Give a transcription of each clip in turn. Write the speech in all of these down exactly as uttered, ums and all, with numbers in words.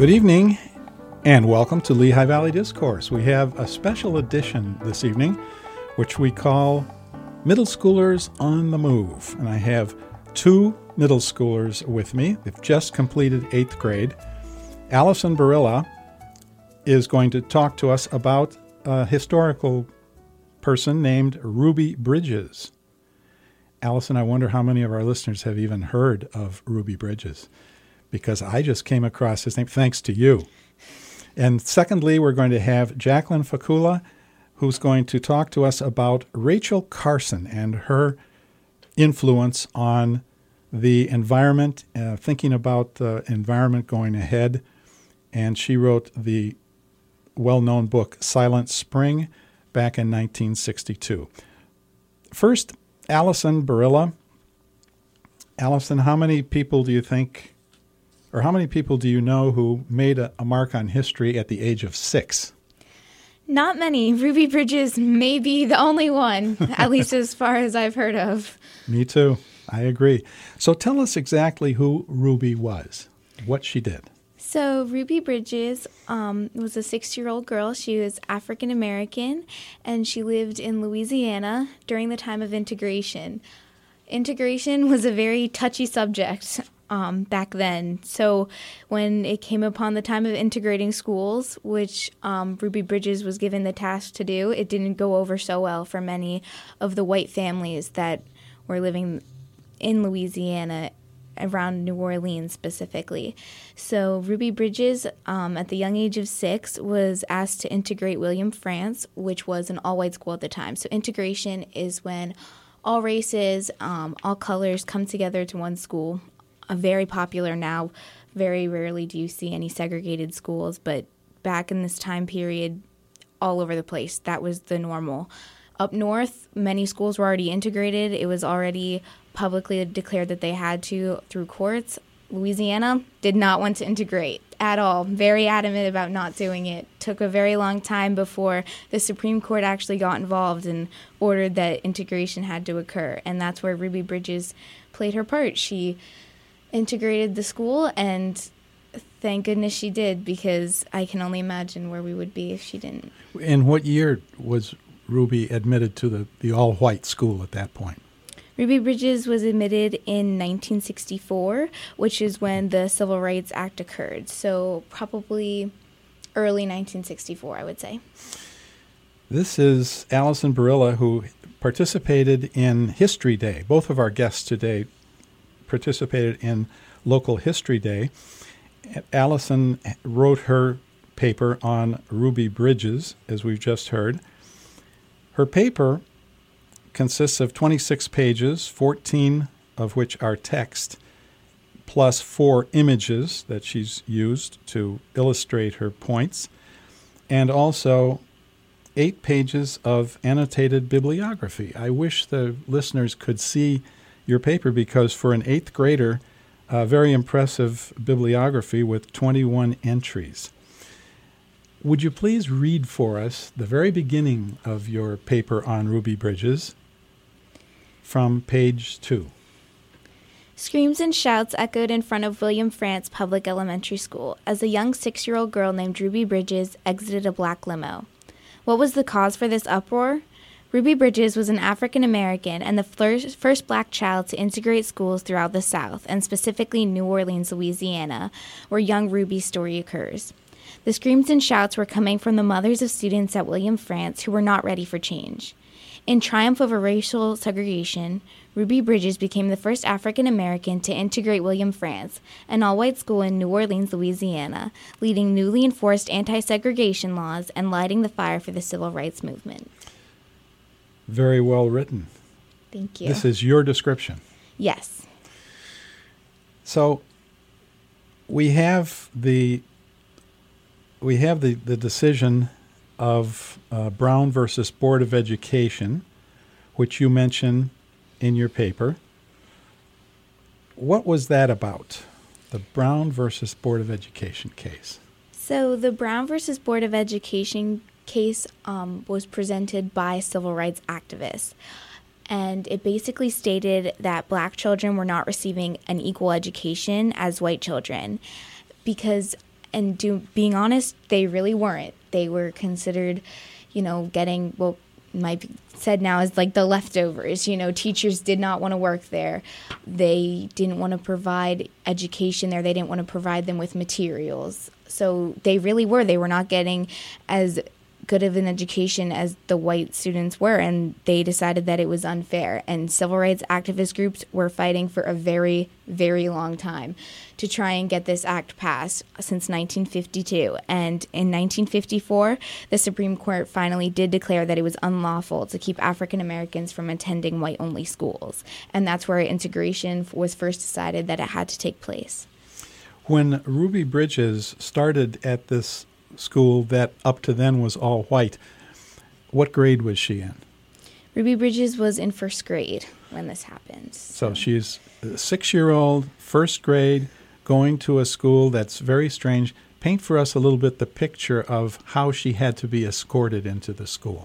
Good evening, and welcome to Lehigh Valley Discourse. We have a special edition this evening, which we call Middle Schoolers on the Move. And I have two middle schoolers with me. They've just completed eighth grade. Allison Barilla is going to talk to us about a historical person named Ruby Bridges. Allison, I wonder how many of our listeners have even heard of Ruby Bridges, because I just came across his name thanks to you. And secondly, we're going to have Jacqueline Fakula, who's going to talk to us about Rachel Carson and her influence on the environment, uh, thinking about the environment going ahead. And she wrote the well-known book Silent Spring back in nineteen sixty-two. First, Allison Barilla. Allison, how many people do you think, or how many people do you know who made a, a mark on history at the age of six? Not many. Ruby Bridges may be the only one, at least as far as I've heard of. Me too. I agree. So tell us exactly who Ruby was, what she did. So Ruby Bridges um, was a six-year-old girl. She was African-American, and she lived in Louisiana during the time of integration. Integration was a very touchy subject um, back then. So when it came upon the time of integrating schools, which um, Ruby Bridges was given the task to do, it didn't go over so well for many of the white families that were living in Louisiana, around New Orleans specifically. So Ruby Bridges, um, at the young age of six, was asked to integrate William Frantz, which was an all-white school at the time. So integration is when all races, um, all colors come together to one school. Uh, very popular now. Very rarely do you see any segregated schools, but back in this time period, all over the place, that was the normal. Up north, many schools were already integrated. It was already publicly declared that they had to through courts. Louisiana did not want to integrate at all. Very adamant about not doing it. Took a very long time before the Supreme Court actually got involved and ordered that integration had to occur. And that's where Ruby Bridges played her part. She integrated the school, and thank goodness she did, because I can only imagine where we would be if she didn't. In what year was Ruby admitted to the, the all-white school at that point? Ruby Bridges was admitted in nineteen sixty-four, which is when the Civil Rights Act occurred. So probably early nineteen sixty-four, I would say. This is Allison Barilla, who participated in History Day. Both of our guests today participated in local History Day. Allison wrote her paper on Ruby Bridges, as we've just heard. Her paper consists of twenty-six pages, fourteen of which are text, plus four images that she's used to illustrate her points, and also eight pages of annotated bibliography. I wish the listeners could see your paper, because for an eighth grader, a very impressive bibliography with twenty-one entries. Would you please read for us the very beginning of your paper on Ruby Bridges from page two? Screams and shouts echoed in front of William Frantz Public Elementary School as a young six-year-old girl named Ruby Bridges exited a black limo. What was the cause for this uproar? Ruby Bridges was an African-American and the first, first black child to integrate schools throughout the South, and specifically New Orleans, Louisiana, where young Ruby's story occurs. The screams and shouts were coming from the mothers of students at William Frantz who were not ready for change. In triumph over racial segregation, Ruby Bridges became the first African-American to integrate William Frantz, an all-white school in New Orleans, Louisiana, leading newly enforced anti-segregation laws and lighting the fire for the civil rights movement. Very well written. Thank you. This is your description. Yes. So we have the we have the, the decision of uh, Brown versus Board of Education, which you mention in your paper. What was that about, the Brown versus Board of Education case? So the Brown versus Board of Education case um, was presented by civil rights activists. And it basically stated that black children were not receiving an equal education as white children, because and to being honest, they really weren't. They were considered, you know, getting what might be said now as like the leftovers. You know, teachers did not want to work there. They didn't want to provide education there. They didn't want to provide them with materials. So they really were. They were not getting as good of an education as the white students were, and they decided that it was unfair. And civil rights activist groups were fighting for a very, very long time to try and get this act passed since nineteen fifty-two. And in nineteen fifty-four, the Supreme Court finally did declare that it was unlawful to keep African Americans from attending white-only schools. And that's where integration was first decided that it had to take place. When Ruby Bridges started at this school that up to then was all white, what grade was she in? Ruby Bridges was in first grade when this happened. So, so she's a six-year-old, first grade, going to a school that's very strange. Paint for us a little bit the picture of how she had to be escorted into the school.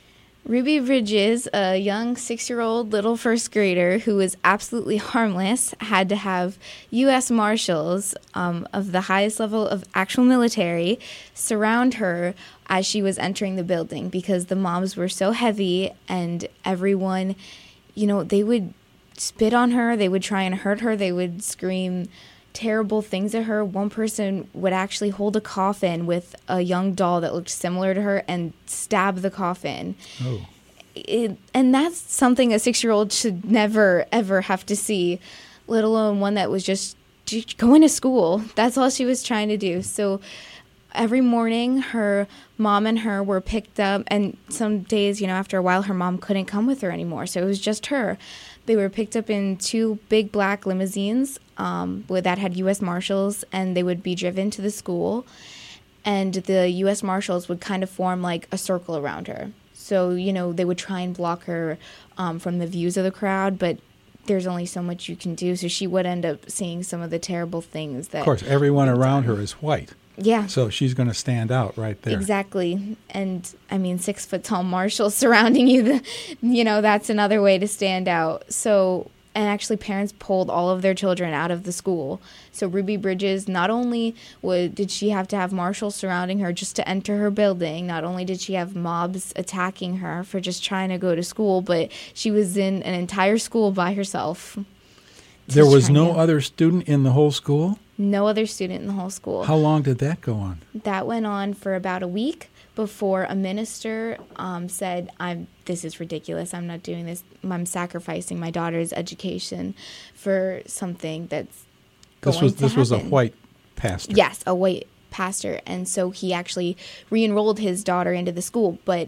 Ruby Bridges, a young six-year-old little first grader who was absolutely harmless, had to have U S Marshals um, of the highest level of actual military surround her as she was entering the building because the mobs were so heavy and everyone, you know, they would spit on her, they would try and hurt her, they would scream terrible things at her. One person would actually hold a coffin with a young doll that looked similar to her and stab the coffin. Oh. It, and that's something a six-year-old should never, ever have to see, let alone one that was just going to school. That's all she was trying to do. So every morning, her mom and her were picked up, and some days, you know, after a while, her mom couldn't come with her anymore, so it was just her. They were picked up in two big black limousines um, that had U S Marshals, and they would be driven to the school. And the U S Marshals would kind of form like a circle around her. So, you know, they would try and block her um, from the views of the crowd, but there's only so much you can do. So she would end up seeing some of the terrible things that... Of course, everyone around her is white. Yeah. So she's going to stand out right there. Exactly. And, I mean, six-foot-tall marshals surrounding you, the, you know, that's another way to stand out. So, and actually parents pulled all of their children out of the school. So Ruby Bridges, not only would, did she have to have marshals surrounding her just to enter her building, not only did she have mobs attacking her for just trying to go to school, but she was in an entire school by herself. There was no other student in the whole school? No other student in the whole school. How long did that go on? That went on for about a week before a minister um, said, "I'm. This is ridiculous. I'm not doing this. I'm sacrificing my daughter's education for something that's going this was, to This happen." was a white pastor? Yes, a white pastor. And so he actually re-enrolled his daughter into the school. But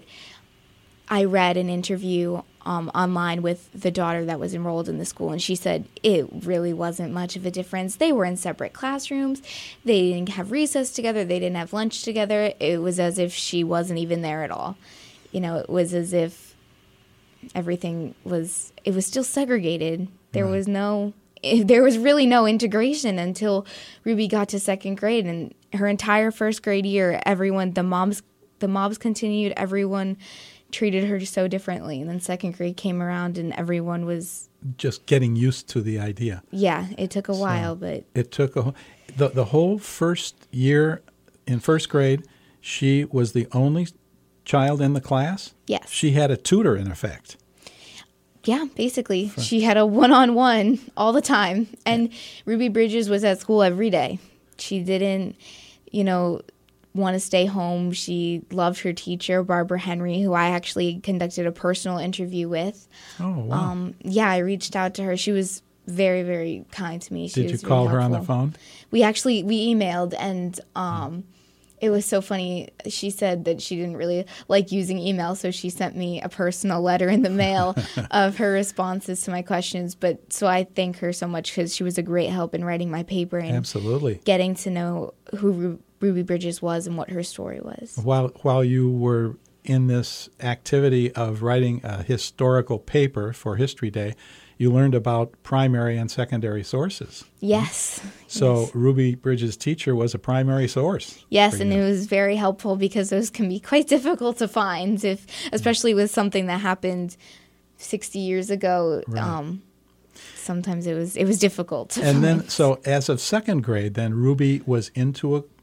I read an interview Um, online with the daughter that was enrolled in the school, and she said it really wasn't much of a difference. They were in separate classrooms. They didn't have recess together. They didn't have lunch together. It was as if she wasn't even there at all. You know, it was as if everything was, it was still segregated. There Right. was no, there was really no integration until Ruby got to second grade, and her entire first grade year, everyone, the moms, the mobs continued, everyone treated her so differently. And then second grade came around and everyone was just getting used to the idea. Yeah, it took a So while, but it took a the the whole first year in first grade, she was the only child in the class? Yes. She had a tutor in effect. Yeah, basically. She had a one-on-one all the time. And Ruby Bridges was at school every day. She didn't, you know, want to stay home. She loved her teacher, Barbara Henry, who I actually conducted a personal interview with. Oh, wow. Um, yeah, I reached out to her. She was very, very kind to me. She Did you was call very her on the helpful. phone? We actually, we emailed, and um, it was so funny. She said that she didn't really like using email, so she sent me a personal letter in the mail of her responses to my questions. But so I thank her so much because she was a great help in writing my paper and Absolutely. getting to know who Ru- Ruby Bridges was and what her story was. While while you were in this activity of writing a historical paper for History Day, you learned about primary and secondary sources. Yes. So yes. Ruby Bridges' teacher was a primary source. Yes, for and you. it was very helpful because those can be quite difficult to find, if especially with something that happened sixty years ago. Right. Um, sometimes it was it was difficult to And find. then, so as of second grade, then Ruby was into a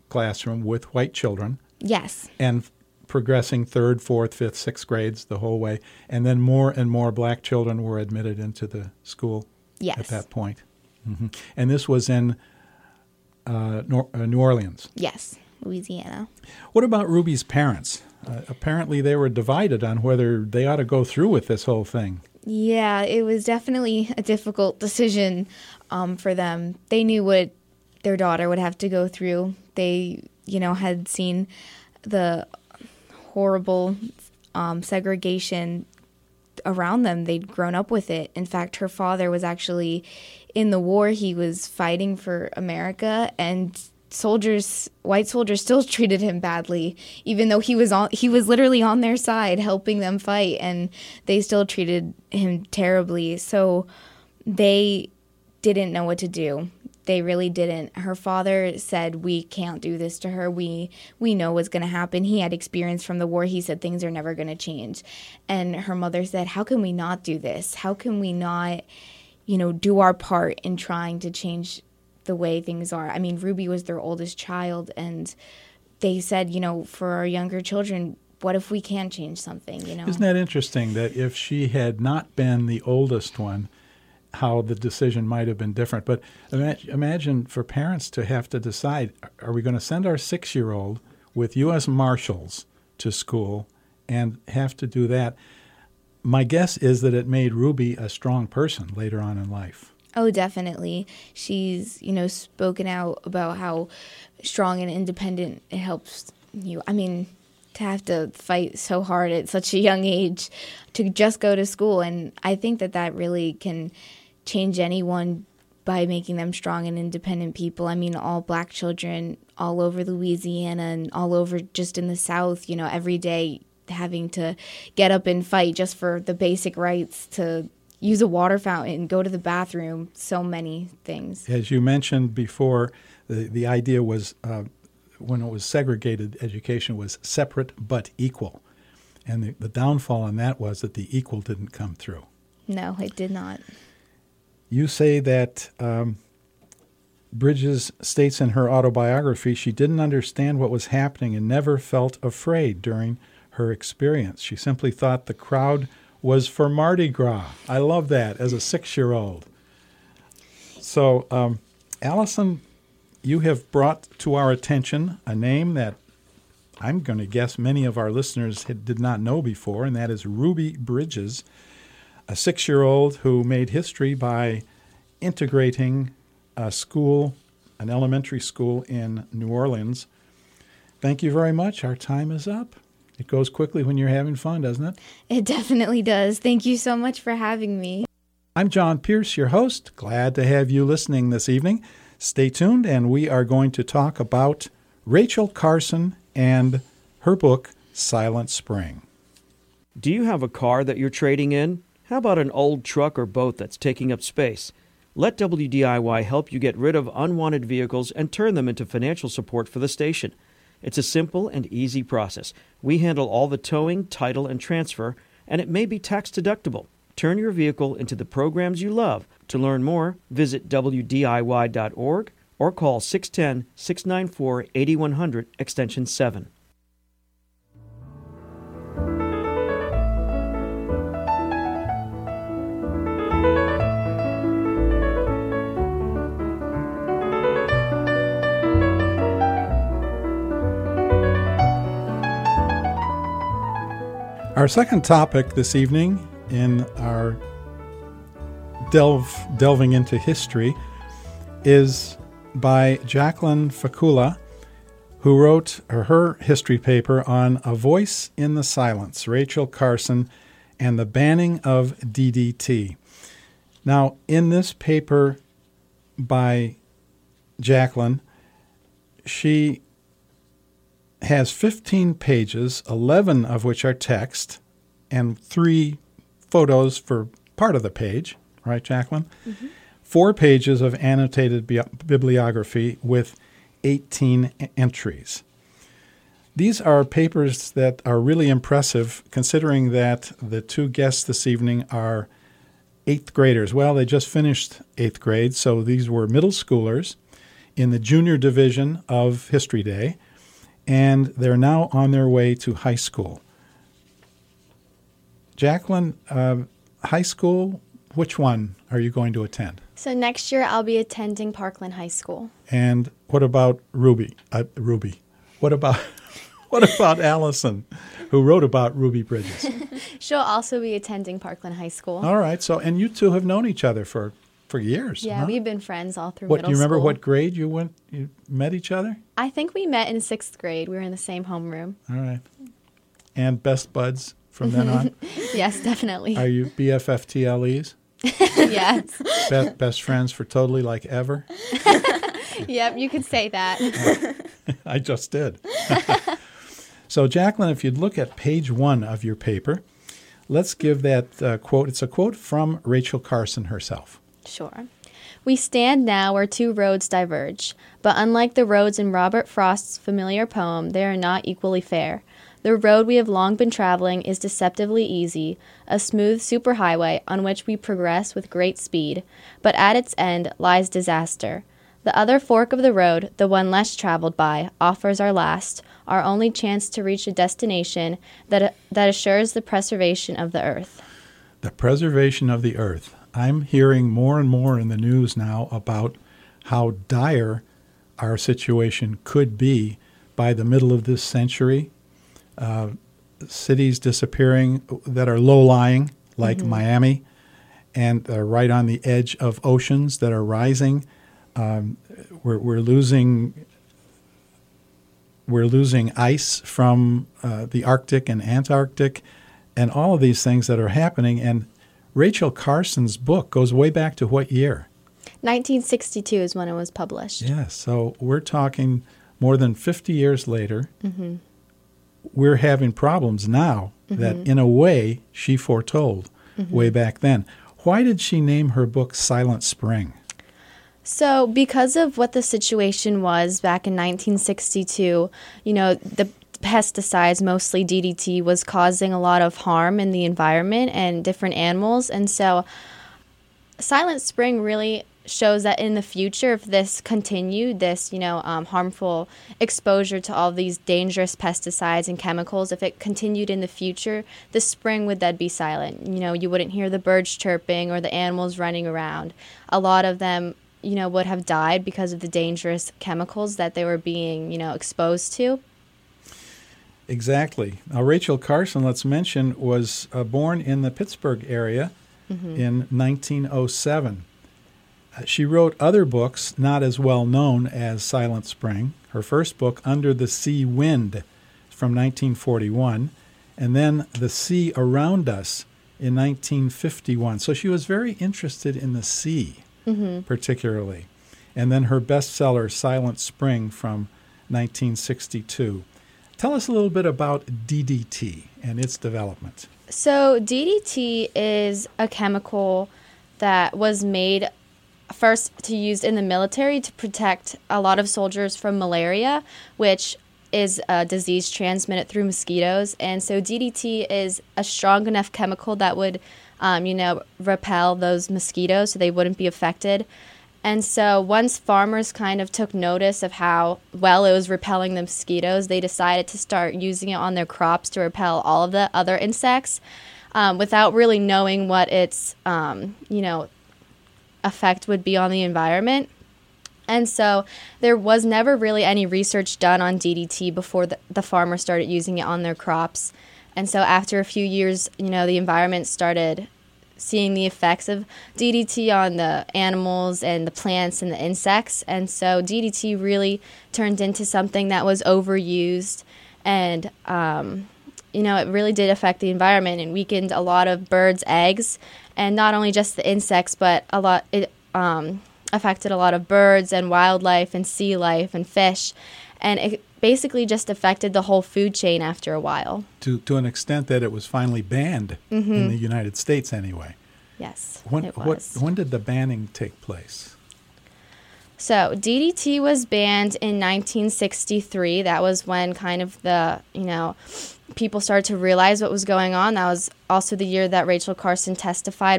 classroom with white children. Yes. And progressing third, fourth, fifth, sixth grades the whole way. And then more and more black children were admitted into the school yes. at that point. Mm-hmm. And this was in uh, Nor- uh, New Orleans. Yes, Louisiana. What about Ruby's parents? Uh, apparently they were divided on whether they ought to go through with this whole thing. Yeah, it was definitely a difficult decision um, for them. They knew what their daughter would have to go through. They, you know, had seen the horrible um, segregation around them. They'd grown up with it. In fact, her father was actually in the war. He was fighting for America, and soldiers, white soldiers, still treated him badly, even though he was on. He was literally on their side, helping them fight, and they still treated him terribly. So they didn't know what to do. They really didn't. Her father said, "We can't do this to her. We we know what's going to happen." He had experience from the war. He said things are never going to change. And her mother said, "How can we not do this? How can we not, you know, do our part in trying to change the way things are?" I mean, Ruby was their oldest child, and they said, you know, for our younger children, what if we can change something, you know? Isn't that interesting that if she had not been the oldest one, how the decision might have been different? But imagine, imagine for parents to have to decide, are we going to send our six-year-old with U S Marshals to school and have to do that? My guess is that it made Ruby a strong person later on in life. Oh, definitely. She's, you know, spoken out about how strong and independent it helps you. I mean, to have to fight so hard at such a young age to just go to school. And I think that that really can change anyone by making them strong and independent people. I mean, all black children all over Louisiana and all over just in the South, you know, every day having to get up and fight just for the basic rights to use a water fountain, go to the bathroom, so many things. As you mentioned before, the, the idea was uh, when it was segregated, education was separate but equal. And the, the downfall on that was that the equal didn't come through. No, it did not. You say that um, Bridges states in her autobiography she didn't understand what was happening and never felt afraid during her experience. She simply thought the crowd was for Mardi Gras. I love that as a six-year-old. So, um, Allison, you have brought to our attention a name that I'm going to guess many of our listeners had, did not know before, and that is Ruby Bridges, a six-year-old who made history by integrating a school, an elementary school in New Orleans. Thank you very much. Our time is up. It goes quickly when you're having fun, doesn't it? It definitely does. Thank you so much for having me. I'm John Pierce, your host. Glad to have you listening this evening. Stay tuned, and we are going to talk about Rachel Carson and her book, Silent Spring. Do you have a car that you're trading in? How about an old truck or boat that's taking up space? Let W D I Y help you get rid of unwanted vehicles and turn them into financial support for the station. It's a simple and easy process. We handle all the towing, title, and transfer, and it may be tax deductible. Turn your vehicle into the programs you love. To learn more, visit W D I Y dot org or call six one zero, six nine four, eight one zero zero, extension seven. Our second topic this evening in our delve delving into history is by Jacqueline Fakula, who wrote her history paper on A Voice in the Silence, Rachel Carson and the Banning of D D T. Now, in this paper by Jacqueline, she has fifteen pages, eleven of which are text, and three photos for part of the page, right, Jacqueline? Mm-hmm. Four pages of annotated bi- bibliography with eighteen entries. These are papers that are really impressive, considering that the two guests this evening are eighth graders. Well, they just finished eighth grade, so these were middle schoolers in the junior division of History Day, and they're now on their way to high school. Jacqueline, uh, high school, which one are you going to attend? So next year I'll be attending Parkland High School. And what about Ruby? Uh, Ruby. What about what about Allison, who wrote about Ruby Bridges? She'll also be attending Parkland High School. All right. So, and you two have known each other for, for years. Yeah, huh? we've been friends all through What middle do you remember? school. What grade you went? You met each other? I think we met in sixth grade. We were in the same homeroom. All right. And best buds from then on. Yes, definitely. Are you B F F T L Es? Yes. Be- best friends for totally like ever? Yep, you could say that. I just did. So, Jacqueline, if you'd look at page one of your paper, let's give that uh, quote. It's a quote from Rachel Carson herself. Sure. We stand now where two roads diverge, but unlike the roads in Robert Frost's familiar poem, they are not equally fair. The road we have long been traveling is deceptively easy, a smooth superhighway on which we progress with great speed, but at its end lies disaster. The other fork of the road, the one less traveled by, offers our last, our only chance to reach a destination that that assures the preservation of the earth. The preservation of the earth. I'm hearing more and more in the news now about how dire our situation could be by the middle of this century. Uh, cities disappearing that are low-lying, like mm-hmm. Miami, and uh, right on the edge of oceans that are rising. Um, we're, we're losing we're losing ice from uh, the Arctic and Antarctic, and all of these things that are happening. And Rachel Carson's book goes way back to what year? nineteen sixty-two is when it was published. Yes, so we're talking more than fifty years later. Mm-hmm. We're having problems now mm-hmm. that, in a way, she foretold mm-hmm. way back then. Why did she name her book Silent Spring? So because of what the situation was back in nineteen sixty-two, you know, the pesticides, mostly D D T, was causing a lot of harm in the environment and different animals. And so Silent Spring really shows that in the future, if this continued, this, you know, um, harmful exposure to all these dangerous pesticides and chemicals, if it continued in the future, the spring would then be silent. You know, you wouldn't hear the birds chirping or the animals running around. A lot of them, you know, would have died because of the dangerous chemicals that they were being, you know, exposed to. Exactly. Now, Rachel Carson, let's mention, was uh, born in the Pittsburgh area mm-hmm. in nineteen oh seven. She wrote other books not as well known as Silent Spring. Her first book, Under the Sea Wind, from nineteen forty-one, and then The Sea Around Us in nineteen fifty-one. So she was very interested in the sea, mm-hmm. particularly. And then her bestseller, Silent Spring, from nineteen sixty-two. Tell us a little bit about D D T and its development. So D D T is a chemical that was made first to used in the military to protect a lot of soldiers from malaria, which is a disease transmitted through mosquitoes. And so D D T is a strong enough chemical that would, um, you know, repel those mosquitoes so they wouldn't be affected. And so once farmers kind of took notice of how well it was repelling the mosquitoes, they decided to start using it on their crops to repel all of the other insects um, without really knowing what its, um, you know, effect would be on the environment. And so there was never really any research done on D D T before the, the farmers started using it on their crops. And so after a few years, you know, the environment started seeing the effects of D D T on the animals and the plants and the insects. And so D D T really turned into something that was overused, and um, you know, it really did affect the environment and weakened a lot of birds' eggs. And not only just the insects, but a lot it um, affected a lot of birds and wildlife and sea life and fish. And it basically just affected the whole food chain after a while. To to an extent that it was finally banned mm-hmm. in the United States anyway. Yes, when, it was. What, when did the banning take place? So D D T was banned in nineteen sixty-three. That was when kind of the, you know, people started to realize what was going on. That was also the year that Rachel Carson testified bef-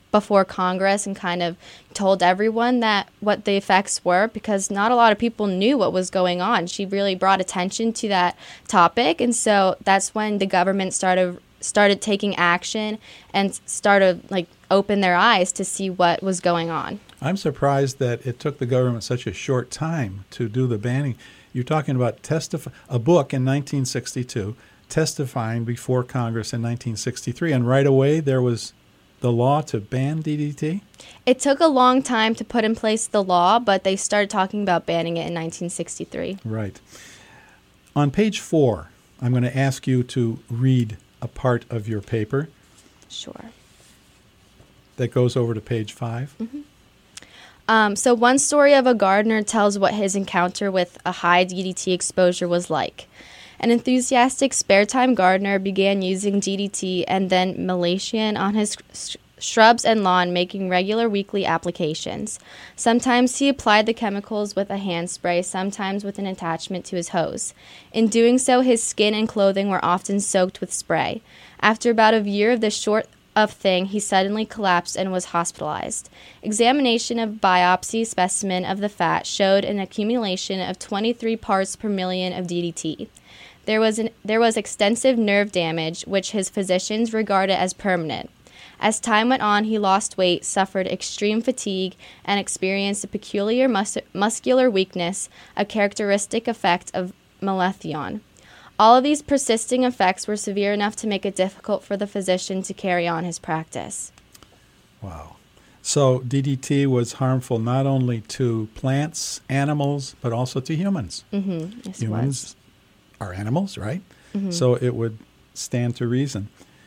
before Congress and kind of told everyone that what the effects were, because not a lot of people knew what was going on. She really brought attention to that topic, and so that's when the government started started taking action and started like open their eyes to see what was going on. I'm surprised that it took the government such a short time to do the banning. You're talking about testif- a book in nineteen sixty-two, testifying before Congress in nineteen sixty-three, and right away there was the law to ban D D T? It took a long time to put in place the law, but they started talking about banning it in nineteen sixty-three. Right. On page four, I'm going to ask you to read a part of your paper. Sure. That goes over to page five. Mm-hmm. Um, so one story of a gardener tells what his encounter with a high D D T exposure was like. An enthusiastic spare-time gardener began using D D T and then malathion on his sh- shrubs and lawn, making regular weekly applications. Sometimes he applied the chemicals with a hand spray, sometimes with an attachment to his hose. In doing so, his skin and clothing were often soaked with spray. After about a year of this short of thing, he suddenly collapsed and was hospitalized. Examination of biopsy specimen of the fat showed an accumulation of twenty-three parts per million of D D T. There was an, there was extensive nerve damage, which his physicians regarded as permanent. As time went on, he lost weight, suffered extreme fatigue, and experienced a peculiar mus- muscular weakness, a characteristic effect of malathion. All of these persisting effects were severe enough to make it difficult for the physician to carry on his practice. Wow. So D D T was harmful not only to plants, animals, but also to humans. Mm-hmm. Yes, humans was. are animals, right? Mm-hmm. So it would stand to reason.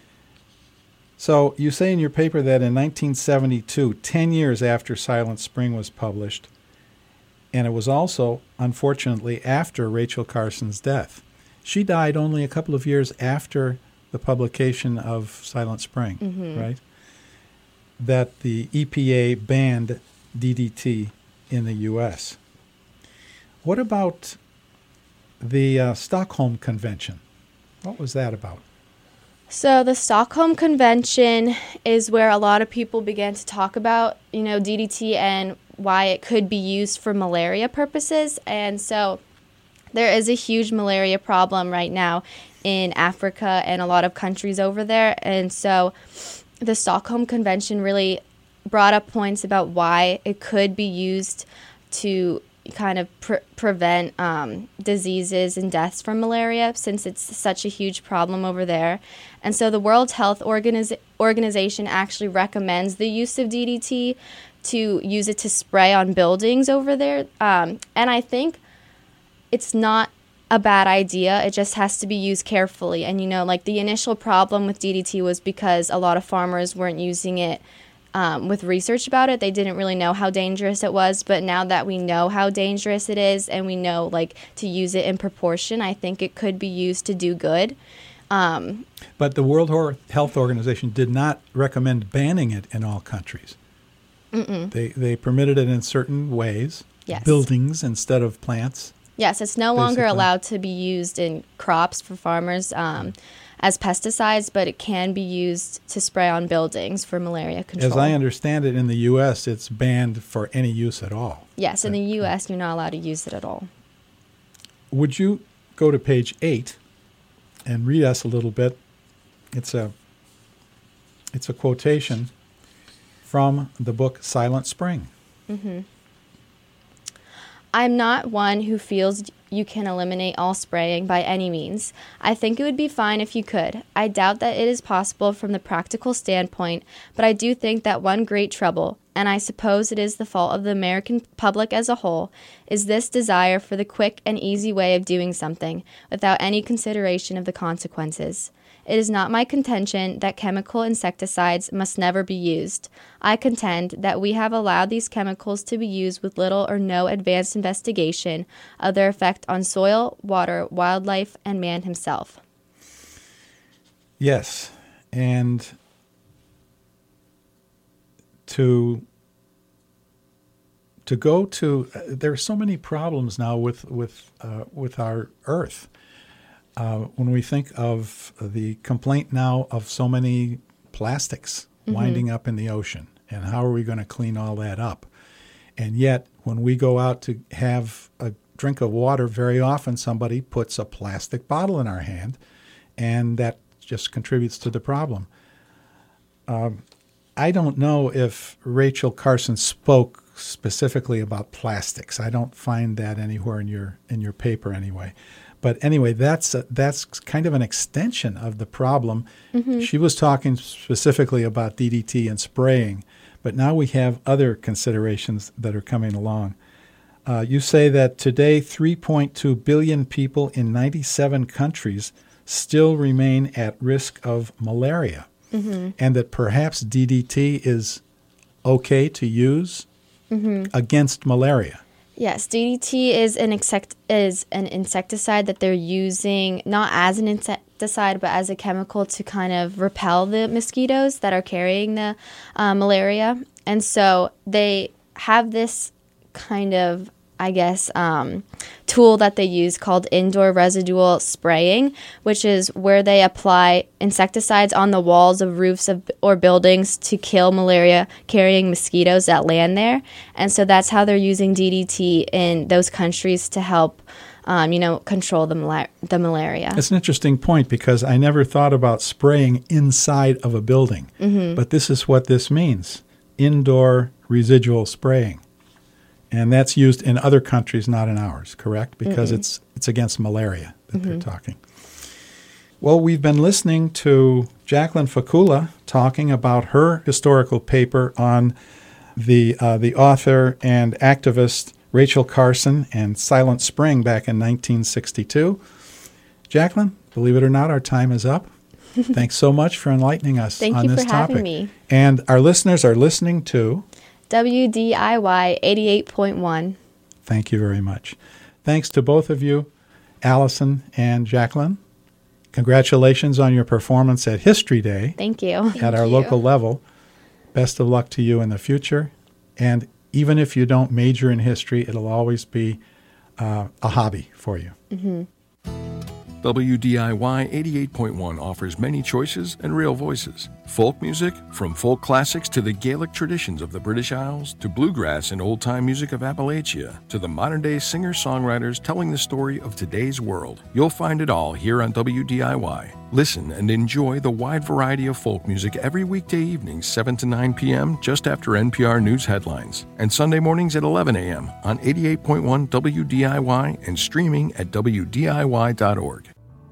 So you say in your paper that in nineteen seventy-two, ten years after Silent Spring was published, and it was also, unfortunately, after Rachel Carson's death. She died only a couple of years after the publication of Silent Spring, mm-hmm. right? That the E P A banned D D T in the U S. What about the uh, Stockholm Convention? What was that about? So the Stockholm Convention is where a lot of people began to talk about, you know, D D T and why it could be used for malaria purposes. And so there is a huge malaria problem right now in Africa and a lot of countries over there. And so the Stockholm Convention really brought up points about why it could be used to kind of pre- prevent um, diseases and deaths from malaria, since it's such a huge problem over there. And so the World Health Organiz- Organization actually recommends the use of D D T to use it to spray on buildings over there. Um, and I think it's not a bad idea. It just has to be used carefully. And, you know, like the initial problem with D D T was because a lot of farmers weren't using it Um, with research about it. They didn't really know how dangerous it was, but now that we know how dangerous it is and we know like to use it in proportion, I think it could be used to do good. Um, but the World Health Organization did not recommend banning it in all countries. mm-mm. They they permitted it in certain ways, Yes. buildings instead of plants. Yes, it's no longer Basically. allowed to be used in crops for farmers um, as pesticides, but it can be used to spray on buildings for malaria control. As I understand it, in the U S, it's banned for any use at all. Yes, in the U S, you're not allowed to use it at all. Would you go to page eight and read us a little bit? It's a it's a quotation from the book Silent Spring. Mm-hmm. I'm not one who feels you can eliminate all spraying by any means. I think it would be fine if you could. I doubt that it is possible from the practical standpoint, but I do think that one great trouble, and I suppose it is the fault of the American public as a whole, is this desire for the quick and easy way of doing something without any consideration of the consequences. It is not my contention that chemical insecticides must never be used. I contend that we have allowed these chemicals to be used with little or no advanced investigation of their effect on soil, water, wildlife, and man himself. Yes, and to to go to uh, there are so many problems now with with uh, with our Earth. Uh, when we think of the complaint now of so many plastics mm-hmm. winding up in the ocean. And how are we going to clean all that up? And yet, when we go out to have a drink of water, very often somebody puts a plastic bottle in our hand, and that just contributes to the problem. Um, I don't know if Rachel Carson spoke specifically about plastics. I don't find that anywhere in your in your paper anyway. But anyway, that's a, that's kind of an extension of the problem. Mm-hmm. She was talking specifically about D D T and spraying, but now we have other considerations that are coming along. Uh, you say that today three point two billion people in ninety-seven countries still remain at risk of malaria, mm-hmm. and that perhaps D D T is okay to use mm-hmm. against malaria. Yes, D D T is an insect is an insecticide that they're using not as an insecticide but as a chemical to kind of repel the mosquitoes that are carrying the uh, malaria. And so they have this kind of, I guess, um, tool that they use called indoor residual spraying, which is where they apply insecticides on the walls of roofs of, or buildings to kill malaria-carrying mosquitoes that land there. And so that's how they're using D D T in those countries to help, um, you know, control the, mal- the malaria. That's an interesting point because I never thought about spraying inside of a building. Mm-hmm. But this is what this means, indoor residual spraying. And that's used in other countries, not in ours, correct? Because mm-hmm. it's it's against malaria that mm-hmm. they're talking. Well, we've been listening to Jacqueline Fakula talking about her historical paper on the uh, the author and activist Rachel Carson and Silent Spring back in nineteen sixty-two. Jacqueline, believe it or not, our time is up. Thanks so much for enlightening us Thank on you this for topic. having me. And our listeners are listening to W D I Y eighty-eight point one. Thank you very much. Thanks to both of you, Allison and Jacqueline. Congratulations on your performance at History Day. Thank you. At Thank our you. local level. Best of luck to you in the future. And even if you don't major in history, it'll always be uh, a hobby for you. Mm-hmm. W D I Y eighty-eight point one offers many choices and real voices. Folk music, from folk classics to the Gaelic traditions of the British Isles, to bluegrass and old-time music of Appalachia, to the modern-day singer-songwriters telling the story of today's world. You'll find it all here on W D I Y. Listen and enjoy the wide variety of folk music every weekday evening, seven to nine p.m., just after N P R News headlines, and Sunday mornings at eleven a.m. on eighty-eight point one W D I Y and streaming at W D I Y dot org.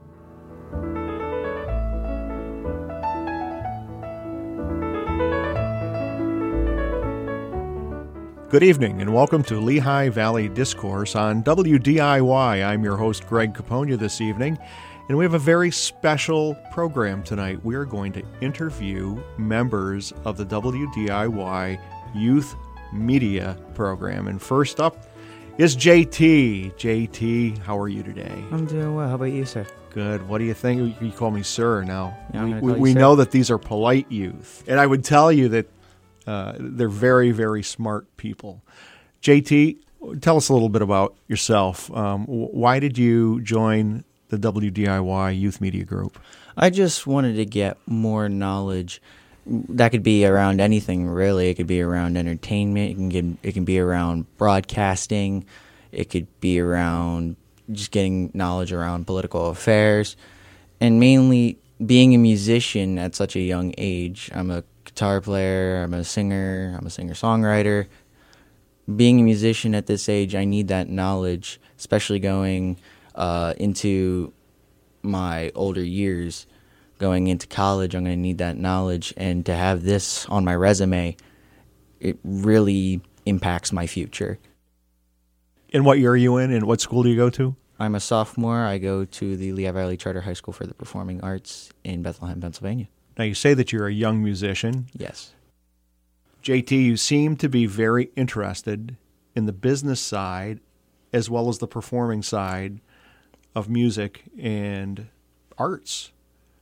Good evening and welcome to Lehigh Valley Discourse on W D I Y. I'm your host, Greg Caponia, this evening, and we have a very special program tonight. We are going to interview members of the W D I Y Youth Media Program. And first up is J T. J T, how are you today? I'm doing well. How about you, sir? Good. What do you think? You call me sir now. Yeah, I'm we gonna we, call you we sir. know that these are polite youth. And I would tell you that Uh, they're very, very smart people. J T, tell us a little bit about yourself. Um, why did you join the W D I Y Youth Media Group? I just wanted to get more knowledge. That could be around anything, really. It could be around entertainment. It can get, it can be around broadcasting. It could be around just getting knowledge around political affairs. And mainly being a musician at such a young age. I'm a guitar player, I'm a singer, I'm a singer-songwriter. Being a musician at this age, I need that knowledge, especially going uh, into my older years. Going into college, I'm going to need that knowledge, and to have this on my resume, it really impacts my future. And what year are you in, and what school do you go to? I'm a sophomore. I go to the Lehigh Valley Charter High School for the Performing Arts in Bethlehem, Pennsylvania. Now, you say that you're a young musician. Yes. J T, you seem to be very interested in the business side as well as the performing side of music and arts.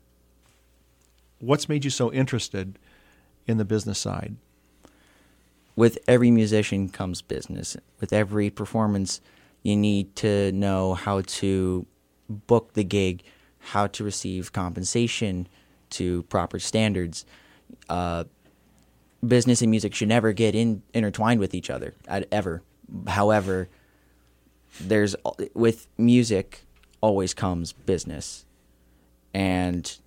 What's made you so interested in the business side? With every musician comes business. With every performance, you need to know how to book the gig, how to receive compensation to proper standards. Uh, business and music should never get in intertwined with each other at, ever. However, there's with music always comes business, and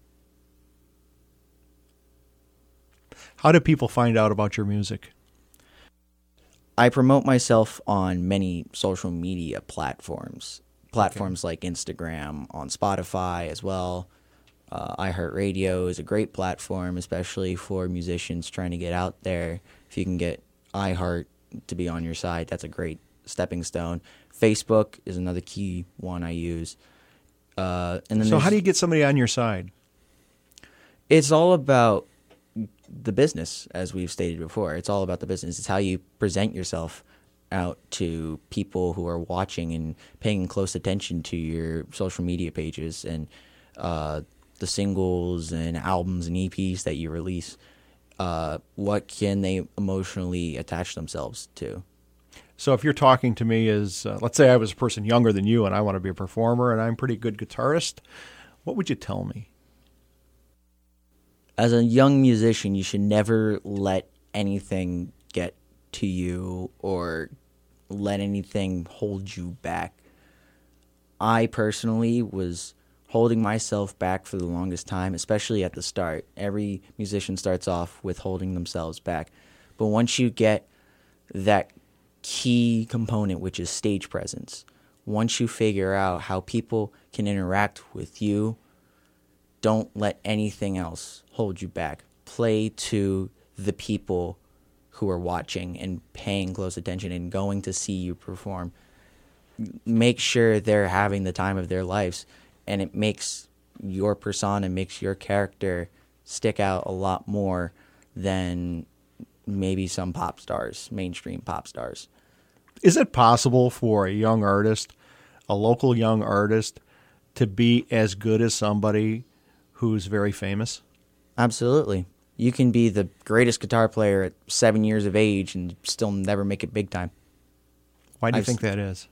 how do people find out about your music? I promote myself on many social media platforms, platforms okay. like Instagram, on Spotify as well. Uh, iHeartRadio is a great platform, especially for musicians trying to get out there. If you can get iHeart to be on your side, that's a great stepping stone. Facebook is another key one I use. Uh, and then so how do you get somebody on your side? It's all about the business, as we've stated before. It's all about the business. It's how you present yourself out to people who are watching and paying close attention to your social media pages and uh, the singles and albums and E Ps that you release. Uh, what can they emotionally attach themselves to? So if you're talking to me as, uh, let's say I was a person younger than you and I want to be a performer and I'm a pretty good guitarist, what would you tell me? As a young musician, you should never let anything get to you or let anything hold you back. I personally was holding myself back for the longest time, especially at the start. Every musician starts off with holding themselves back. But once you get that key component, which is stage presence, once you figure out how people can interact with you, don't let anything else hold you back. Play to the people who are watching and paying close attention and going to see you perform. Make sure they're having the time of their lives, and it makes your persona, makes your character stick out a lot more than maybe some pop stars, mainstream pop stars. Is it possible for a young artist, a local young artist, to be as good as somebody who's very famous? Absolutely. You can be the greatest guitar player at seven years of age and still never make it big time. Why do you I've think that is?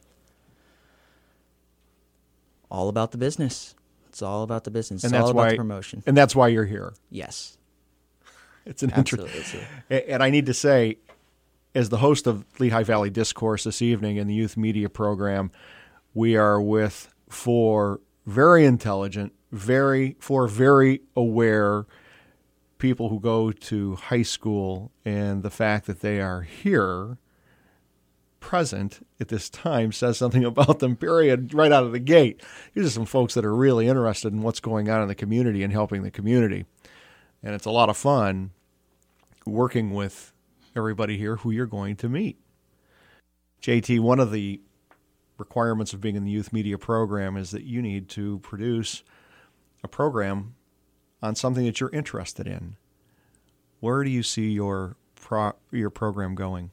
All about the business. It's all about the business. And it's that's all about why, the promotion. And that's why you're here. Yes. It's an Absolutely. interesting. And I need to say, as the host of Lehigh Valley Discourse this evening in the youth media program, we are with four very intelligent, very four very aware people who go to high school, and the fact that they are here present at this time says something about them, period, right out of the gate. These are some folks that are really interested in what's going on in the community and helping the community. And it's a lot of fun working with everybody here who you're going to meet. J T, one of the requirements of being in the youth media program is that you need to produce a program on something that you're interested in. Where do you see your pro- your program going?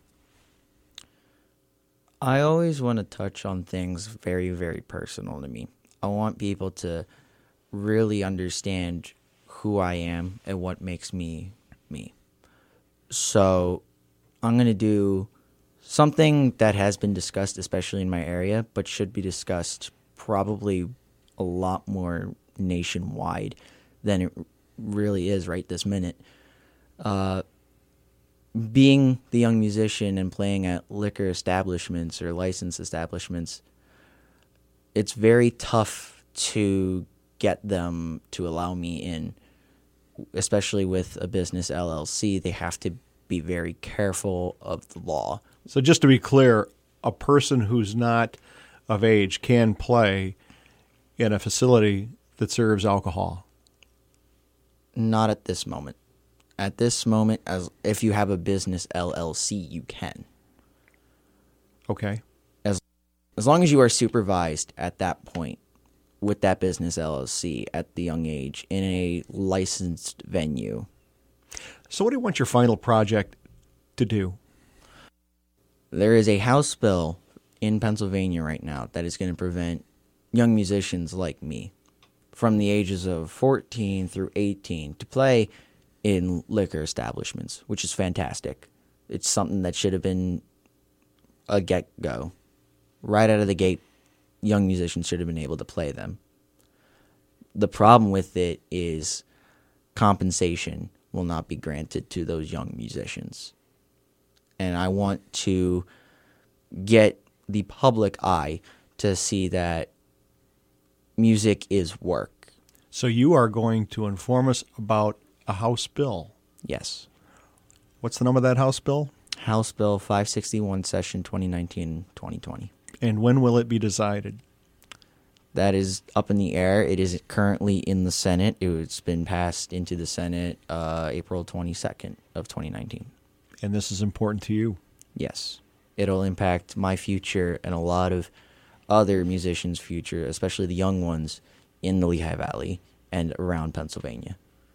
I always want to touch on things very, very personal to me. I want people to really understand who I am and what makes me me. So I'm going to do something that has been discussed, especially in my area, but should be discussed probably a lot more nationwide than it really is right this minute. Uh, being the young musician and playing at liquor establishments or licensed establishments, it's very tough to get them to allow me in, especially with a business L L C. They have to be very careful of the law. So just to be clear, a person who's not of age can play in a facility that serves alcohol? Not at this moment. At this moment, as if you have a business L L C, you can. Okay. As as long as you are supervised at that point with that business L L C at the young age in a licensed venue. So what do you want your final project to do? There is a House bill in Pennsylvania right now that is going to prevent young musicians like me from the ages of fourteen through eighteen to play in liquor establishments, which is fantastic. It's something that should have been a get-go. Right out of the gate, young musicians should have been able to play them. The problem with it is compensation. will not be granted to those young musicians. And I want to get the public eye to see that music is work. So you are going to inform us about a House bill. Yes. What's the number of that House bill? House Bill five sixty-one, Session twenty nineteen twenty twenty. And when will it be decided? That is up in the air. It is currently in the Senate. It's been passed into the Senate uh, April twenty-second of twenty nineteen. And this is important to you? Yes. It'll impact my future and a lot of other musicians' future, especially the young ones in the Lehigh Valley and around Pennsylvania.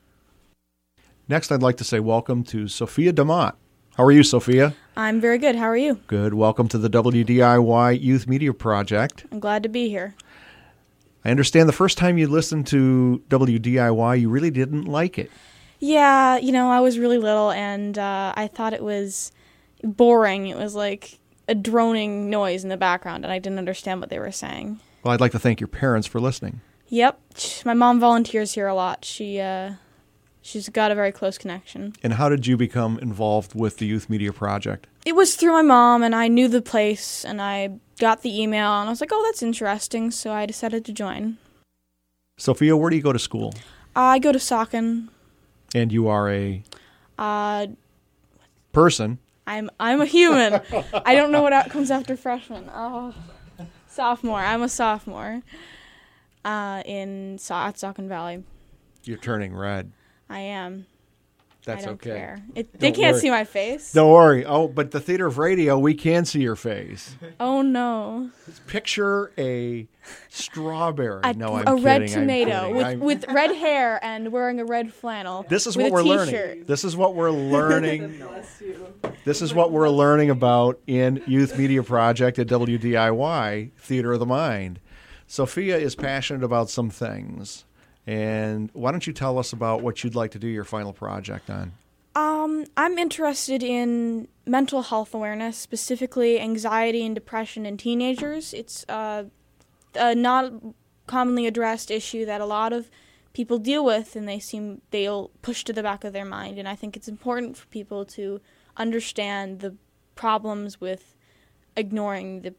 Next, I'd like to say welcome to Sophia DeMott. How are you, Sophia? I'm very good. How are you? Good. Welcome to the W D I Y Youth Media Project. I'm glad to be here. I understand the first time you listened to W D I Y, you really didn't like it. Yeah, you know, I was really little, and uh, I thought it was boring. It was like a droning noise in the background, and I didn't understand what they were saying. Well, I'd like to thank your parents for listening. Yep. My mom volunteers here a lot. She, uh, she's got a very close connection. And how did you become involved with the Youth Media Project? It was through my mom, and I knew the place, and I got the email, and I was like, oh, that's interesting, so I decided to join. Sophia, where do you go to school? Uh, I go to Saucon. And you are a Uh, person. I'm I'm a human. I don't know what out comes after freshman. Oh, sophomore. I'm a sophomore uh, in Sa- at Saucon Valley. You're turning red. I am. That's I don't okay. care. It, they Don't can't worry. see my face. Don't worry. Oh, but the theater of radio, we can see your face. Oh no. Picture a strawberry. A, no, I'm a red kidding. I'm tomato kidding. with I'm- with red hair and wearing a red flannel. This is with what a we're t-shirt. learning. This is what we're learning. This is what we're learning about in Youth Media Project at W D I Y, Theater of the Mind. Sophia is passionate about some things. And why don't you tell us about what you'd like to do your final project on? Um, I'm interested in mental health awareness, specifically anxiety and depression in teenagers. It's uh, a not commonly addressed issue that a lot of people deal with, and they seem they'll push to the back of their mind. And I think it's important for people to understand the problems with ignoring the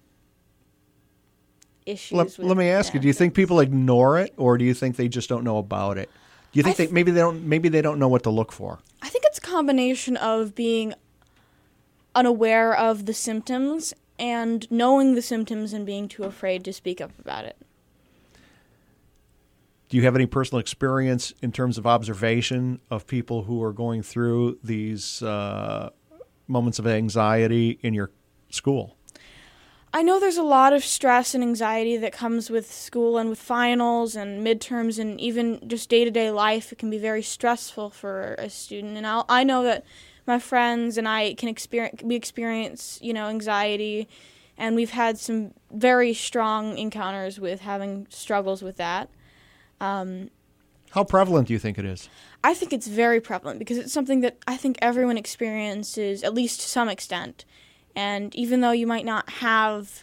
issues. Let, with, let me ask you, yeah, do you think things. people ignore it, or do you think they just don't know about it? Do you think I th- they maybe they don't maybe they don't know what to look for? I think it's a combination of being unaware of the symptoms and knowing the symptoms and being too afraid to speak up about it. Do you have any personal experience in terms of observation of people who are going through these uh, moments of anxiety in your school? I know there's a lot of stress and anxiety that comes with school and with finals and midterms and even just day-to-day life. It can be very stressful for a student. And I'll, I know that my friends and I can experience, we experience, you know, anxiety, and we've had some very strong encounters with having struggles with that. Um, How prevalent do you think it is? I think it's very prevalent because it's something that I think everyone experiences, at least to some extent. And even though you might not have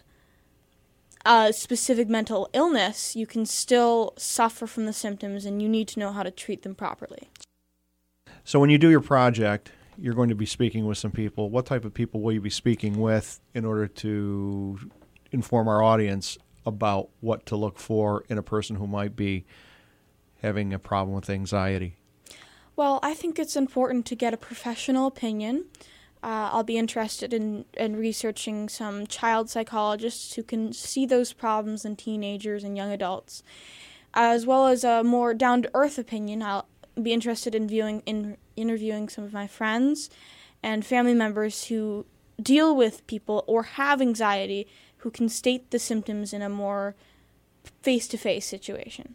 a specific mental illness, you can still suffer from the symptoms, and you need to know how to treat them properly. So when you do your project, you're going to be speaking with some people. What type of people will you be speaking with in order to inform our audience about what to look for in a person who might be having a problem with anxiety? Well, I think it's important to get a professional opinion. Uh, I'll be interested in, in researching some child psychologists who can see those problems in teenagers and young adults, as well as a more down-to-earth opinion. I'll be interested in viewing in interviewing some of my friends and family members who deal with people or have anxiety, who can state the symptoms in a more face-to-face situation.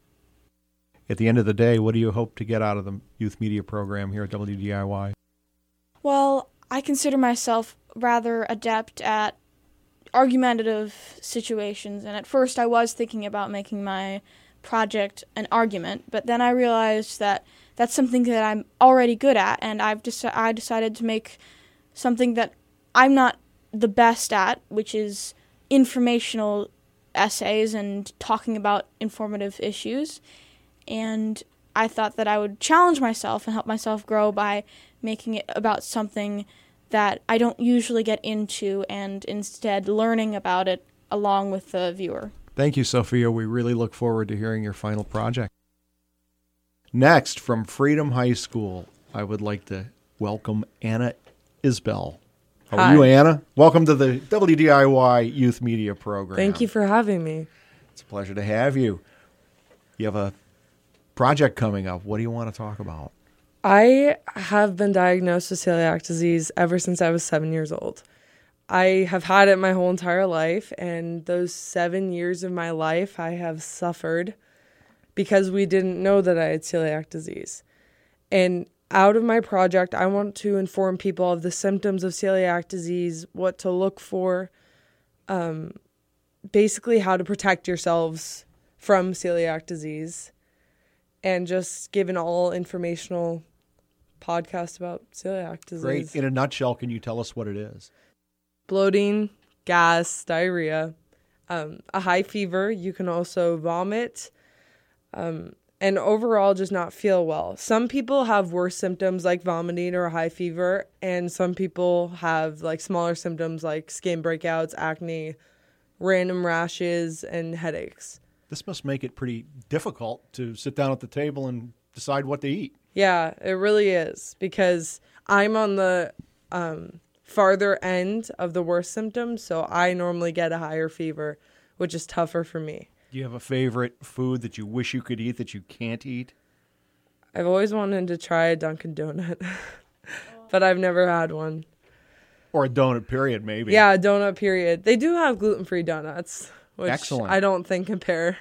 At the end of the day, what do you hope to get out of the youth media program here at W D I Y? Well, I consider myself rather adept at argumentative situations, and at first I was thinking about making my project an argument, but then I realized that that's something that I'm already good at, and I've deci- I decided to make something that I'm not the best at, which is informational essays and talking about informative issues. And I thought that I would challenge myself and help myself grow by making it about something that I don't usually get into and instead learning about it along with the viewer. Thank you, Sophia. We really look forward to hearing your final project. Next, from Freedom High School, I would like to welcome Anna Isbell. How are Hi. you, Anna? Welcome to the W D I Y Youth Media Program. Thank you for having me. It's a pleasure to have you. You have a project coming up. What do you want to talk about? I have been diagnosed with celiac disease ever since I was seven years old. I have had it my whole entire life, and those seven years of my life I have suffered because we didn't know that I had celiac disease. And out of my project, I want to inform people of the symptoms of celiac disease, what to look for, um, basically how to protect yourselves from celiac disease, and just give an all informational podcast about celiac disease. Great. In a nutshell, can you tell us what it is? Bloating, gas, diarrhea, um, a high fever. You can also vomit, um, and overall just not feel well. Some people have worse symptoms like vomiting or a high fever, and some people have like smaller symptoms like skin breakouts, acne, random rashes, and headaches. This must make it pretty difficult to sit down at the table and decide what to eat. Yeah, it really is, because I'm on the um, farther end of the worst symptoms, so I normally get a higher fever, which is tougher for me. Do you have a favorite food that you wish you could eat that you can't eat? I've always wanted to try a Dunkin' Donut, but I've never had one. Or a donut, period, maybe. Yeah, a donut, period. They do have gluten-free donuts, which Excellent. I don't think compare.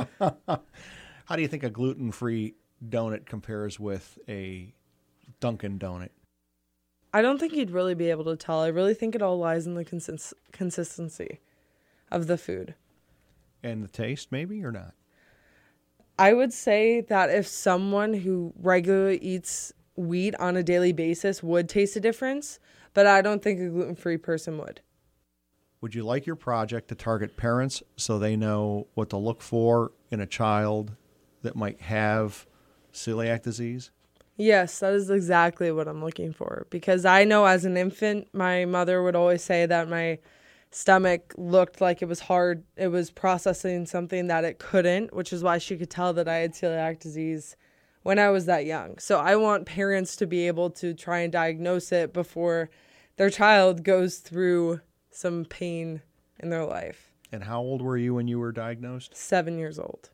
How do you think a gluten-free donut compares with a Dunkin' Donut? I don't think you'd really be able to tell. I really think it all lies in the consist- consistency of the food. And the taste, maybe, or not? I would say that if someone who regularly eats wheat on a daily basis would taste a difference, but I don't think a gluten-free person would. Would you like your project to target parents so they know what to look for in a child that might have celiac disease? Yes, that is exactly what I'm looking for. Because I know as an infant, my mother would always say that my stomach looked like it was hard. It was processing something that it couldn't, which is why she could tell that I had celiac disease when I was that young. So I want parents to be able to try and diagnose it before their child goes through some pain in their life. And how old were you when you were diagnosed? Seven years old.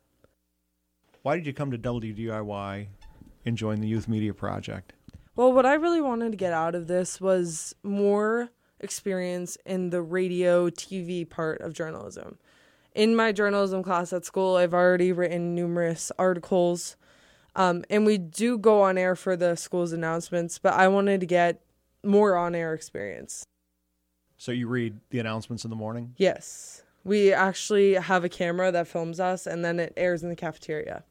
Why did you come to W D I Y and join the Youth Media Project? Well, what I really wanted to get out of this was more experience in the radio, T V part of journalism. In my journalism class at school, I've already written numerous articles, um, and we do go on air for the school's announcements, but I wanted to get more on-air experience. So you read the announcements in the morning? Yes. We actually have a camera that films us, and then it airs in the cafeteria.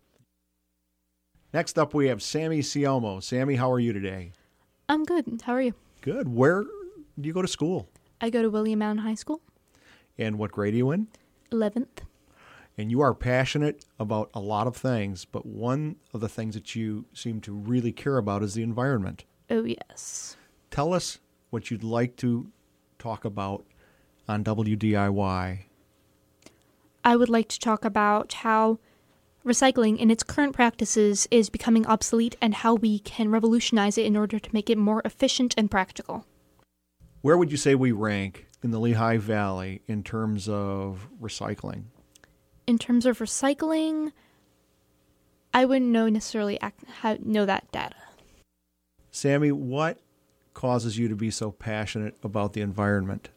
Next up, we have Sammy Siomo. Sammy, how are you today? I'm good. How are you? Good. Where do you go to school? I go to William Allen High School. And what grade are you in? eleventh. And you are passionate about a lot of things, but one of the things that you seem to really care about is the environment. Oh, yes. Tell us what you'd like to talk about on W D I Y. I would like to talk about how recycling in its current practices is becoming obsolete and how we can revolutionize it in order to make it more efficient and practical. Where would you say we rank in the Lehigh Valley in terms of recycling? In terms of recycling, I wouldn't know necessarily act, how, know that data. Sammy, what causes you to be so passionate about the environment?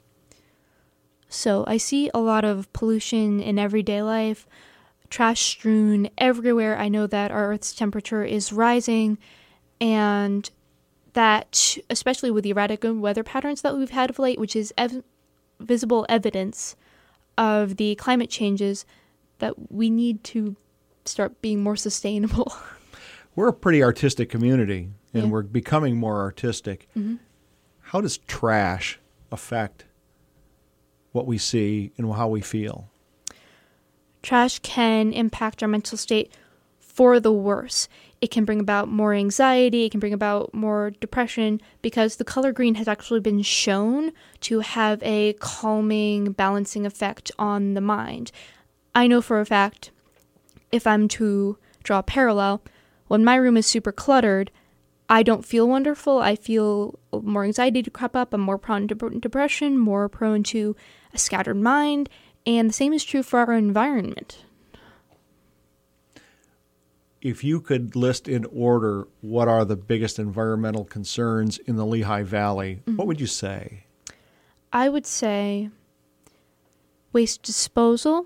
So I see a lot of pollution in everyday life, trash strewn everywhere. I know that our Earth's temperature is rising, and that, especially with the erratic weather patterns that we've had of late, which is ev- visible evidence of the climate changes, that we need to start being more sustainable. We're a pretty artistic community, and Yeah. we're becoming more artistic. Mm-hmm. How does trash affect what we see and how we feel? Trash can impact our mental state for the worse. It can bring about more anxiety, it can bring about more depression, because the color green has actually been shown to have a calming, balancing effect on the mind. I know for a fact, if I'm to draw a parallel, when my room is super cluttered, I don't feel wonderful. I feel more anxiety to crop up. I'm more prone to depression, more prone to a scattered mind, and the same is true for our environment. If you could list in order what are the biggest environmental concerns in the Lehigh Valley, mm-hmm. what would you say? I would say waste disposal,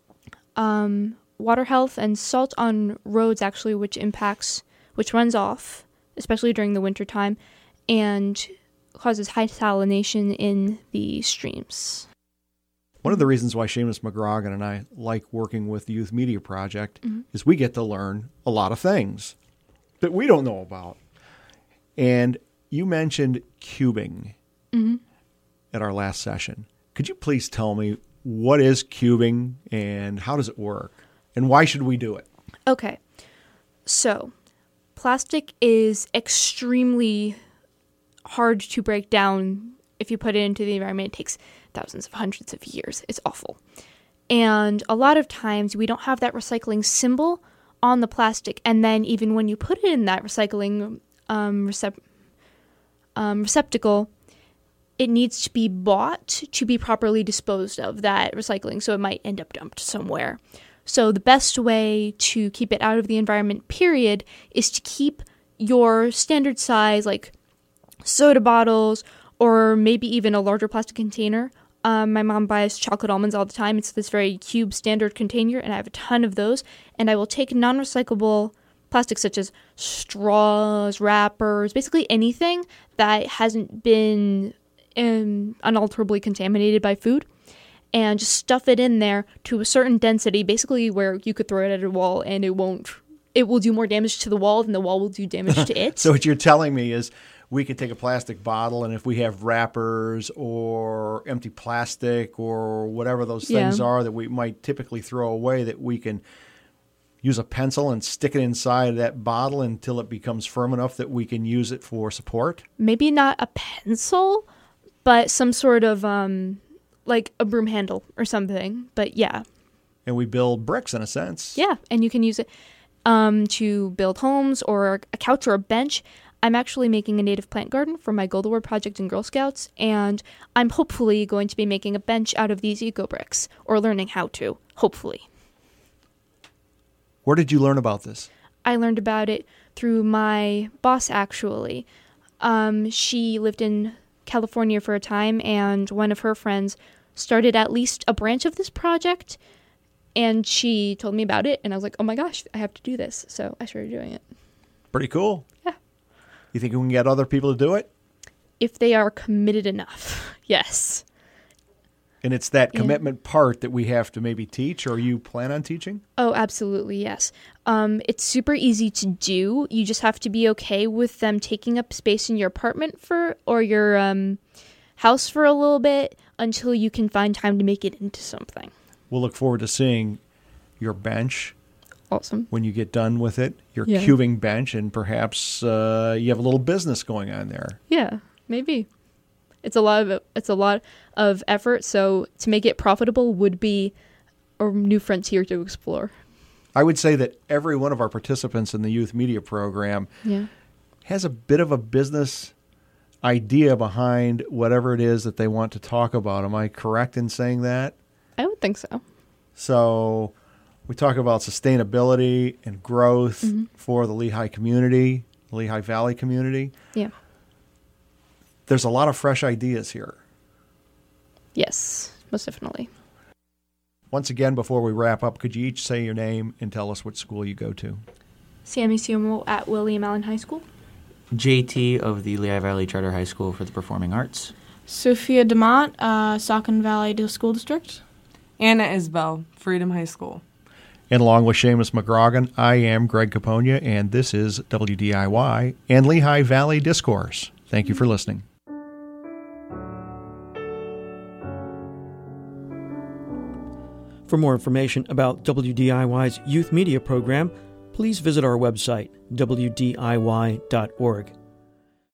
um, water health, and salt on roads, actually, which impacts, which runs off, especially during the wintertime, and causes high salination in the streams. One of the reasons why Seamus McGrogan and I like working with the Youth Media Project mm-hmm. is we get to learn a lot of things that we don't know about. And you mentioned cubing mm-hmm. at our last session. Could you please tell me what is cubing and how does it work? And why should we do it? Okay. So, plastic is extremely hard to break down. If you put it into the environment, it takes thousands of hundreds of years. It's awful. And a lot of times we don't have that recycling symbol on the plastic. And then even when you put it in that recycling um, recep- um, receptacle, it needs to be bought to be properly disposed of, that recycling. So it might end up dumped somewhere. So the best way to keep it out of the environment, period, is to keep your standard size, like soda bottles, or maybe even a larger plastic container. Um, my mom buys chocolate almonds all the time. It's this very cube standard container, and I have a ton of those. And I will take non-recyclable plastics such as straws, wrappers, basically anything that hasn't been um, unalterably contaminated by food, and just stuff it in there to a certain density, basically where you could throw it at a wall and it won't, it will do more damage to the wall than the wall will do damage to it. So what you're telling me is we could take a plastic bottle, and if we have wrappers or empty plastic or whatever those things yeah. are that we might typically throw away, that we can use a pencil and stick it inside that bottle until it becomes firm enough that we can use it for support? Maybe not a pencil, but some sort of, um, like a broom handle or something. But yeah. And we build bricks in a sense. Yeah, and you can use it um, to build homes or a couch or a bench. I'm actually making a native plant garden for my Gold Award project in Girl Scouts, and I'm hopefully going to be making a bench out of these eco bricks, or learning how to, hopefully. Where did you learn about this? I learned about it through my boss, actually. Um, she lived in California for a time, and one of her friends started at least a branch of this project, and she told me about it, and I was like, oh my gosh, I have to do this. So I started doing it. Pretty cool. Yeah. You think we can get other people to do it? If they are committed enough, yes. And it's that commitment yeah. part that we have to maybe teach, or you plan on teaching? Oh, absolutely, yes. Um, it's super easy to do. You just have to be okay with them taking up space in your apartment for or your um, house for a little bit until you can find time to make it into something. We'll look forward to seeing your bench. Awesome. When you get done with it, your yeah. cubing bench, and perhaps uh, you have a little business going on there. Yeah, maybe. It's a lot of it's a lot of effort, so to make it profitable would be a new frontier to explore. I would say that every one of our participants in the Youth Media Program yeah. has a bit of a business idea behind whatever it is that they want to talk about. Am I correct in saying that? I would think so. So we talk about sustainability and growth mm-hmm. for the Lehigh community, the Lehigh Valley community. Yeah. There's a lot of fresh ideas here. Yes, most definitely. Once again, before we wrap up, could you each say your name and tell us what school you go to? Sammy Sumo at William Allen High School. J T of the Lehigh Valley Charter High School for the Performing Arts. Sophia DeMott, uh, Saucon Valley School District. Anna Isbell, Freedom High School. And along with Seamus McGrogan, I am Greg Caponia, and this is W D I Y and Lehigh Valley Discourse. Thank you for listening. For more information about W D I Y's youth media program, please visit our website, w d i y dot org.